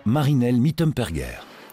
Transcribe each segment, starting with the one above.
Marinelle Mittenperger.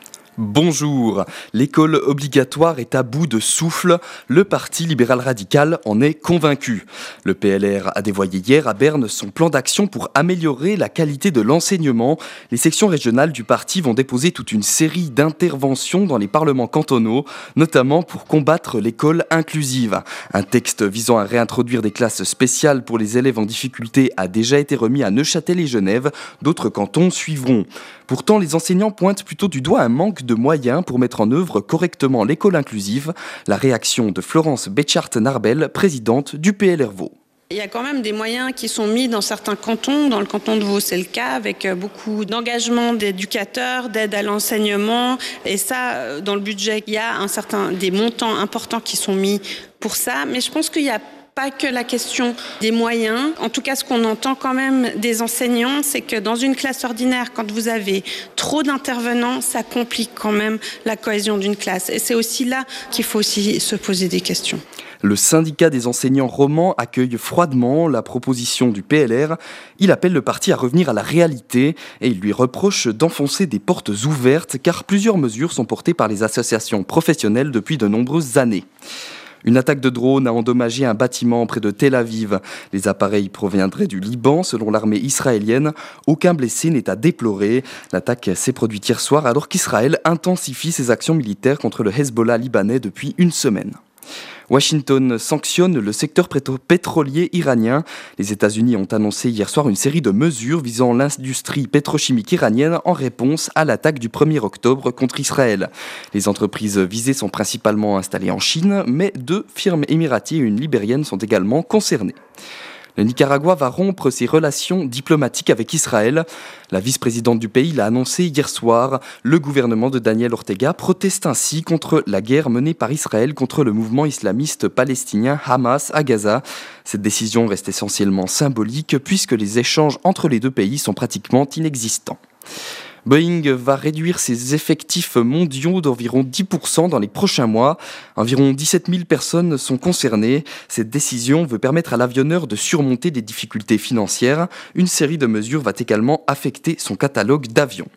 Bonjour. L'école obligatoire est à bout de souffle. Le Parti libéral radical en est convaincu. Le PLR a dévoilé hier à Berne son plan d'action pour améliorer la qualité de l'enseignement. Les sections régionales du parti vont déposer toute une série d'interventions dans les parlements cantonaux, notamment pour combattre l'école inclusive. Un texte visant à réintroduire des classes spéciales pour les élèves en difficulté a déjà été remis à Neuchâtel et Genève. D'autres cantons suivront. Pourtant, les enseignants pointent plutôt du doigt un manque de moyens pour mettre en œuvre correctement l'école inclusive. La réaction de Florence Betchart-Narbel, présidente du PLR Vaud. Il y a quand même des moyens qui sont mis dans certains cantons. Dans le canton de Vaud, c'est le cas, avec beaucoup d'engagement d'éducateurs, d'aide à l'enseignement. Et ça, dans le budget, il y a des montants importants qui sont mis pour ça. Mais je pense qu'il y a pas que la question des moyens. En tout cas, ce qu'on entend quand même des enseignants, c'est que dans une classe ordinaire, quand vous avez trop d'intervenants, ça complique quand même la cohésion d'une classe. Et c'est aussi là qu'il faut aussi se poser des questions. Le syndicat des enseignants romans accueille froidement la proposition du PLR. Il appelle le parti à revenir à la réalité et il lui reproche d'enfoncer des portes ouvertes car plusieurs mesures sont portées par les associations professionnelles depuis de nombreuses années. Une attaque de drone a endommagé un bâtiment près de Tel Aviv. Les appareils proviendraient du Liban, selon l'armée israélienne. Aucun blessé n'est à déplorer. L'attaque s'est produite hier soir alors qu'Israël intensifie ses actions militaires contre le Hezbollah libanais depuis une semaine. Washington sanctionne le secteur pétrolier iranien. Les États-Unis ont annoncé hier soir une série de mesures visant l'industrie pétrochimique iranienne en réponse à l'attaque du 1er octobre contre Israël. Les entreprises visées sont principalement installées en Chine, mais 2 firmes émiraties et une libérienne sont également concernées. Le Nicaragua va rompre ses relations diplomatiques avec Israël. La vice-présidente du pays l'a annoncé hier soir. Le gouvernement de Daniel Ortega proteste ainsi contre la guerre menée par Israël contre le mouvement islamiste palestinien Hamas à Gaza. Cette décision reste essentiellement symbolique puisque les échanges entre les deux pays sont pratiquement inexistants. Boeing va réduire ses effectifs mondiaux d'environ 10% dans les prochains mois. Environ 17 000 personnes sont concernées. Cette décision veut permettre à l'avionneur de surmonter des difficultés financières. Une série de mesures va également affecter son catalogue d'avions.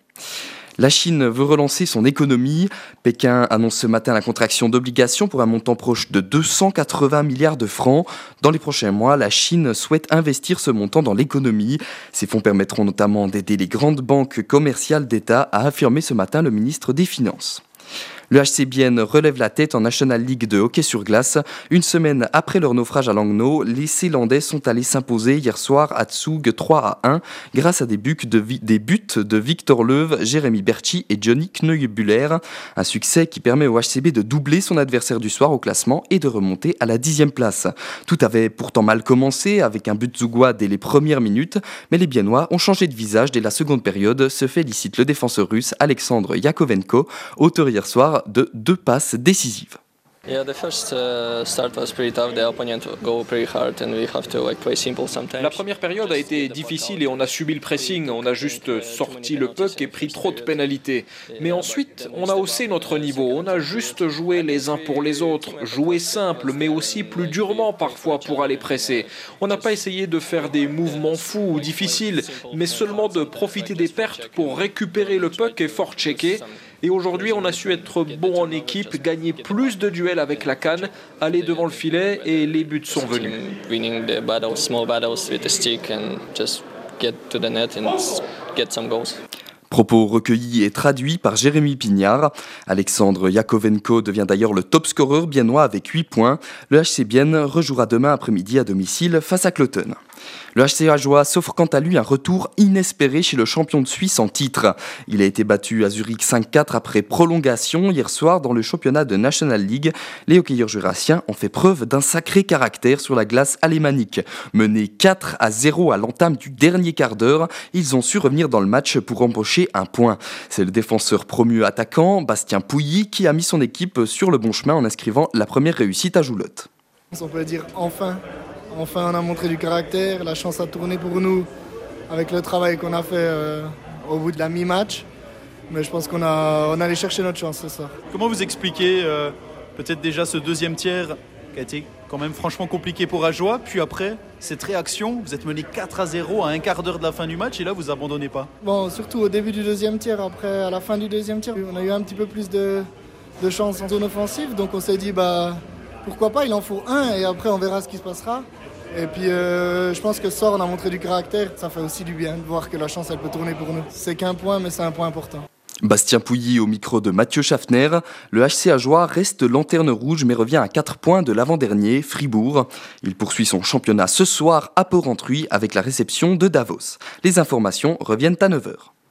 La Chine veut relancer son économie. Pékin annonce ce matin la contraction d'obligations pour un montant proche de 280 milliards de francs. Dans les prochains mois, la Chine souhaite investir ce montant dans l'économie. Ces fonds permettront notamment d'aider les grandes banques commerciales d'État, a affirmé ce matin le ministre des Finances. Le HC Bienne relève la tête en National League de hockey sur glace. Une semaine après leur naufrage à Langnau, les Célandais sont allés s'imposer hier soir à Zug 3-1 grâce à des buts de Victor Leuve, Jérémy Berchi et Johnny Kneubuller. Un succès qui permet au HCB de doubler son adversaire du soir au classement et de remonter à la 10e place. Tout avait pourtant mal commencé avec un but zougois dès les premières minutes, mais les Biennois ont changé de visage dès la seconde période, se félicite le défenseur russe Alexandre Yakovenko, auteur hier soir de 2 passes décisives. La première période a été difficile et on a subi le pressing, on a juste sorti le puck et pris trop de pénalités. Mais ensuite, on a haussé notre niveau, on a juste joué les uns pour les autres, joué simple mais aussi plus durement parfois pour aller presser. On n'a pas essayé de faire des mouvements fous ou difficiles, mais seulement de profiter des pertes pour récupérer le puck et fort-checker. Et aujourd'hui, on a su être bon en équipe, gagner plus de duels avec la canne, aller devant le filet et les buts sont venus. Propos recueillis et traduits par Jérémy Pignard. Alexandre Yakovenko devient d'ailleurs le top scoreur biennois avec 8 points. Le HC Bienne rejouera demain après-midi à domicile face à Cloton. Le HC Ajoie s'offre quant à lui un retour inespéré chez le champion de Suisse en titre. Il a été battu à Zurich 5-4 après prolongation hier soir dans le championnat de National League. Les hockeyeurs jurassiens ont fait preuve d'un sacré caractère sur la glace alémanique. Menés 4-0 à l'entame du dernier quart d'heure, ils ont su revenir dans le match pour empocher un point. C'est le défenseur promu attaquant, Bastien Pouilly, qui a mis son équipe sur le bon chemin en inscrivant la première réussite à Joulotte. On peut dire enfin on a montré du caractère, la chance a tourné pour nous avec le travail qu'on a fait au bout de la mi-match. Mais je pense qu'on on allait chercher notre chance ce soir. Comment vous expliquez peut-être déjà ce deuxième tiers qui a été quand même franchement compliqué pour Ajoie. Puis après, cette réaction, vous êtes mené 4-0 à un quart d'heure de la fin du match et là, vous abandonnez pas. Bon, surtout au début du deuxième tiers. Après, à la fin du deuxième tiers, on a eu un petit peu plus de chance en zone offensive. Donc on s'est dit, pourquoi pas, il en faut un et après on verra ce qui se passera. Et puis je pense que ce soir, on a montré du caractère. Ça fait aussi du bien de voir que la chance, elle peut tourner pour nous. C'est qu'un point, mais c'est un point important. Bastien Pouilly au micro de Mathieu Schaffner. Le HC Ajoie reste lanterne rouge mais revient à 4 points de l'avant-dernier, Fribourg. Il poursuit son championnat ce soir à Port-Rentruy avec la réception de Davos. Les informations reviennent à 9h.